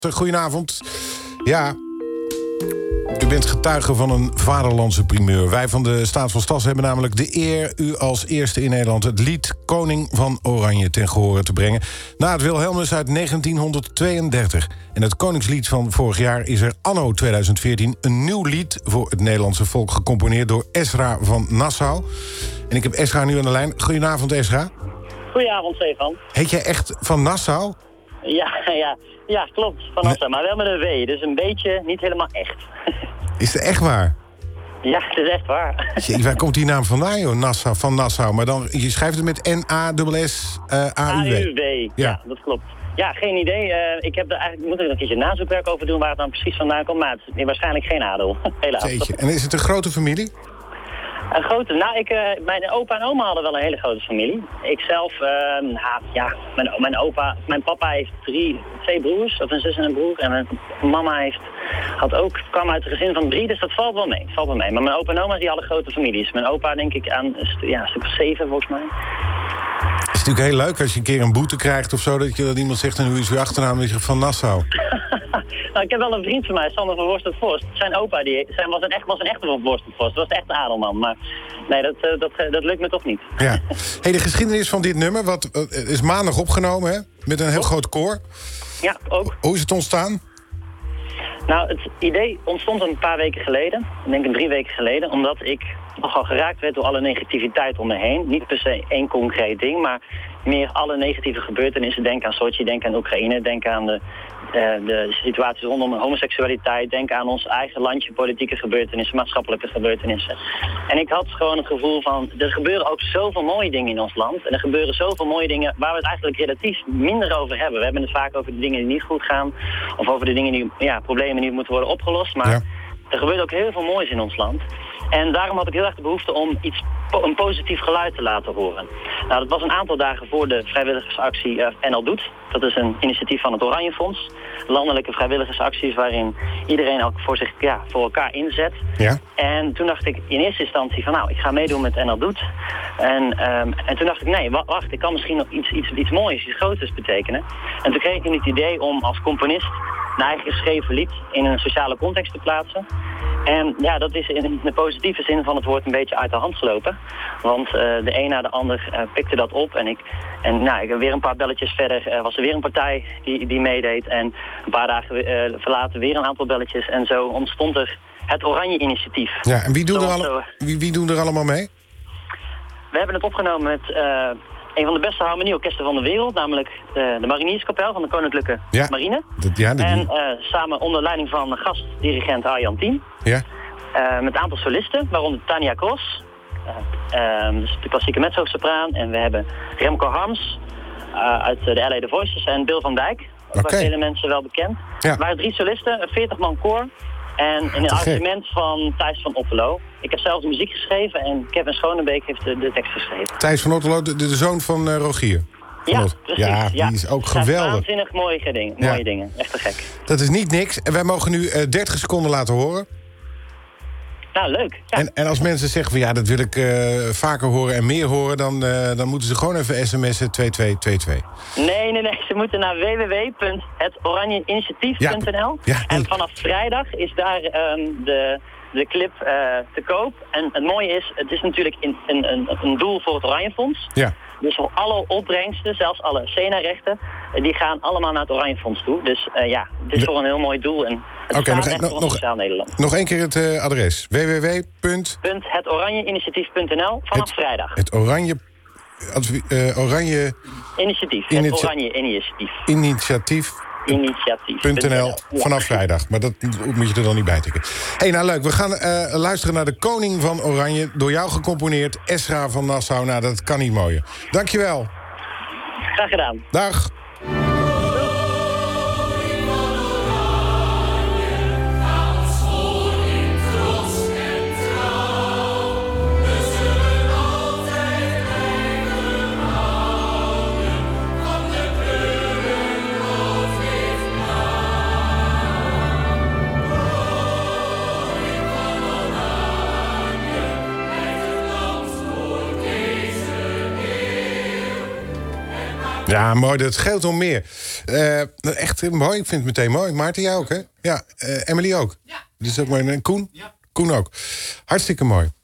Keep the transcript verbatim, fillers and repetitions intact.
Goedenavond. Ja, u bent getuige van een vaderlandse primeur. Wij van de Staat van Stads hebben namelijk de eer u als eerste in Nederland het lied Koning van Oranje ten gehore te brengen. Na het Wilhelmus uit negentienhonderdtweeëndertig. En het Koningslied van vorig jaar is er anno tweeduizend veertien een nieuw lied voor het Nederlandse volk gecomponeerd door Ezra van Nassau. En ik heb Ezra nu aan de lijn. Goedenavond, Ezra. Goedenavond, Stefan. Heet jij echt van Nassau? Ja, ja, ja, klopt. Van Nassau, maar wel met een W. Dus een beetje, niet helemaal echt. Is het echt waar? Ja, het is echt waar. Jee, waar komt die naam vandaan, joh? Nassau, van Nassau. Maar dan, je schrijft het met N A S S A U W. A U W, ja. ja, dat klopt. Ja, geen idee. Uh, ik heb er eigenlijk, moet er een keertje nazoekwerk over doen waar het dan precies vandaan komt. Maar het is waarschijnlijk geen adel, helaas. Jeetje. En is het een grote familie? Een grote, nou, ik, uh, mijn opa en oma hadden wel een hele grote familie. Ik zelf, uh, ja, mijn, mijn opa, mijn papa heeft drie, twee broers, of een zus en een broer. En mijn mama heeft, had ook, kwam uit een gezin van drie, dus dat valt wel mee. Het valt wel mee. Maar mijn opa en oma, die hadden grote families. Mijn opa, denk ik, aan ja, een stuk of zeven, volgens mij. Het is natuurlijk heel leuk als je een keer een boete krijgt of zo, dat, je, dat iemand zegt, en hoe is uw achternaam? En je zegt van Nassau. Nou, ik heb wel een vriend van mij, Sander van Worst-het-Vorst. Zijn opa die, zijn, was, een echt, was een echte van Worst-het-Vorst. Dat was echt een adelman. Maar nee, dat, uh, dat, uh, dat lukt me toch niet. Ja. Hey, de geschiedenis van dit nummer, wat uh, is maandag opgenomen, hè? Met een heel oh. groot koor. Ja, ook. Hoe is het ontstaan? Nou, het idee ontstond een paar weken geleden. Ik denk een drie weken geleden. Omdat ik nogal geraakt werd door alle negativiteit om me heen. Niet per se één concreet ding, maar meer alle negatieve gebeurtenissen. Denk aan Sochi, denk aan Oekraïne, denk aan de, uh, de situaties rondom homoseksualiteit. Denk aan ons eigen landje, politieke gebeurtenissen, maatschappelijke gebeurtenissen. En ik had gewoon het gevoel van, er gebeuren ook zoveel mooie dingen in ons land. En er gebeuren zoveel mooie dingen waar we het eigenlijk relatief minder over hebben. We hebben het vaak over de dingen die niet goed gaan. Of over de dingen die, ja, problemen die moeten worden opgelost. Maar ja. Er gebeurt ook heel veel moois in ons land. En daarom had ik heel erg de behoefte om iets, een positief geluid te laten horen. Nou, dat was een aantal dagen voor de vrijwilligersactie uh, N L Doet. Dat is een initiatief van het Oranje Fonds. Landelijke vrijwilligersacties waarin iedereen ook voor, zich, ja, voor elkaar inzet. Ja. En toen dacht ik in eerste instantie van nou, ik ga meedoen met N L Doet. En, um, en toen dacht ik nee, wacht, ik kan misschien nog iets, iets, iets moois, iets groters betekenen. En toen kreeg ik het idee om als componist een eigen geschreven lied in een sociale context te plaatsen. En ja, dat is in de positieve zin van het woord een beetje uit de hand gelopen. Want uh, de een na de ander uh, pikte dat op. En, ik, en nou, ik heb weer een paar belletjes verder. Uh, was er weer een partij die, die meedeed. En een paar dagen uh, verlaten weer een aantal belletjes. En zo ontstond er het Oranje Initiatief. Ja, en wie doen, er, alle, wie, wie doen er allemaal mee? We hebben het opgenomen met uh, een van de beste harmonieorkesten van de wereld. Namelijk de, de Marinierskapel van de Koninklijke ja, Marine. Dat, ja, dat en uh, samen onder leiding van gastdirigent Arjan Tien. Ja. Uh, met een aantal solisten, waaronder Tanja Cross. Uh, uh, dus de klassieke mezzo-sopraan. En we hebben Remco Harms uh, uit de L A The Voices en Bill van Dijk. Okay. Bij vele mensen wel bekend. Ja. Er waren drie solisten, een veertig man koor. En in een arrangement van Thijs van Otterlo. Ik heb zelf de muziek geschreven en Kevin Schonebeek heeft de, de tekst geschreven. Thijs van Otterlo, de, de zoon van uh, Rogier. Van ja, Ot- precies. Ja, die ja. is ook geweldig. Waanzinnig mooie dingen, mooie ja. dingen. Echt te gek. Dat is niet niks. En wij mogen nu uh, dertig seconden laten horen. Nou, leuk. Ja. En, en als mensen zeggen van ja, dat wil ik uh, vaker horen en meer horen, dan, uh, dan moeten ze gewoon even sms'en twee twee twee twee. Nee, nee, nee. Ze moeten naar w w w punt het oranje initiatief punt n l. Ja. Ja. En vanaf vrijdag is daar um, de, de clip uh, te koop. En het mooie is, het is natuurlijk in, een, een, een doel voor het Oranje Fonds. Ja. Dus voor alle opbrengsten, zelfs alle SENA-rechten, die gaan allemaal naar het Oranje Fonds toe. Dus uh, ja, het is de... voor een heel mooi doel. En het okay, staat nog, echt voor nog, Sociaal Nederland. Nog één keer het uh, adres. w w w punt het oranje initiatief punt n l vanaf het, vrijdag. Het Oranje... Uh, oranje... Initiatief. Initia- het Oranje Initiatief. Initiatief. Initiatief. .nl vanaf vrijdag. Maar dat moet je er dan niet bij tikken. Hé, hey, nou leuk. We gaan uh, luisteren naar de Koning van Oranje. Door jou gecomponeerd. Ezra van Nassau. Nou, dat kan niet mooier. Dankjewel. Graag gedaan. Dag. Ja, mooi. Dat scheelt om meer. Uh, echt mooi. Ik vind het meteen mooi. Maarten, jij ook, hè? Ja. Uh, Emily ook? Ja. Dus ook mooi. En Koen? Ja. Koen ook. Hartstikke mooi.